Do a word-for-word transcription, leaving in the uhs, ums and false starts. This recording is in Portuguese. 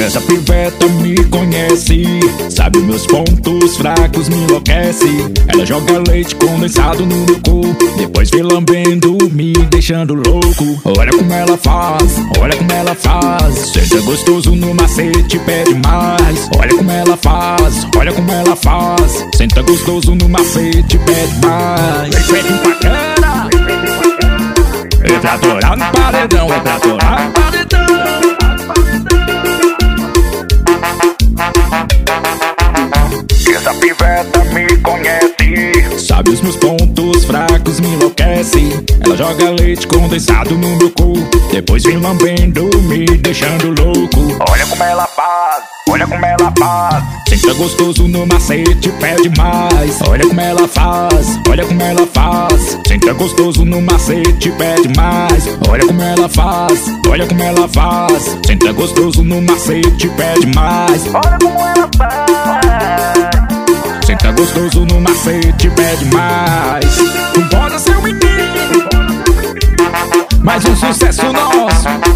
Essa piveta me conhece, sabe meus pontos fracos, me enlouquece. Ela joga leite condensado no meu cu, depois vem lambendo, me deixando louco. Olha como ela faz, olha como ela faz. Senta gostoso no macete, pede mais. Olha como ela faz, olha como ela faz. Senta gostoso no macete, pede mais. Feito bacana, é pra atorar no paredão, é pra atorar no paredão. Essa piveta me conhece, sabe os meus pontos fracos, me enlouquece. Ela joga leite condensado no meu cu, depois vem lambendo, me deixando louco. Olha como ela faz, olha como ela faz. Senta gostoso no macete, pede mais. Olha como ela faz, olha como ela faz. Senta gostoso no macete, pede mais. Olha como ela faz, olha como ela faz. Senta gostoso no macete, pede mais. Olha como ela faz. Senta gostoso no macete, pede mais. Não pode ser um menino, mais um sucesso nosso.